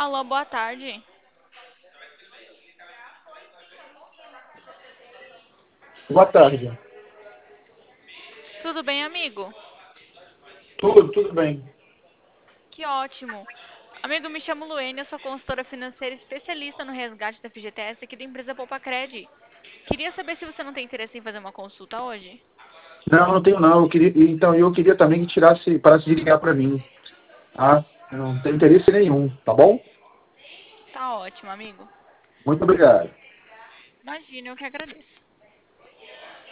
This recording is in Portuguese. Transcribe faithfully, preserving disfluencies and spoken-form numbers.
Alô, boa tarde. Boa tarde. Tudo bem, amigo? Tudo, tudo bem. Que ótimo. Amigo, me chamo Luene, eu sou consultora financeira especialista no resgate da F G T S aqui da empresa Poupa Cred. Queria saber se você não tem interesse em fazer uma consulta hoje. Não, não tenho não. Eu queria, então, eu queria também que tirasse, parasse de ligar para mim. Tá? Eu não tenho interesse nenhum, tá bom? Tá ótimo, amigo. Muito obrigado. Imagina, eu que agradeço.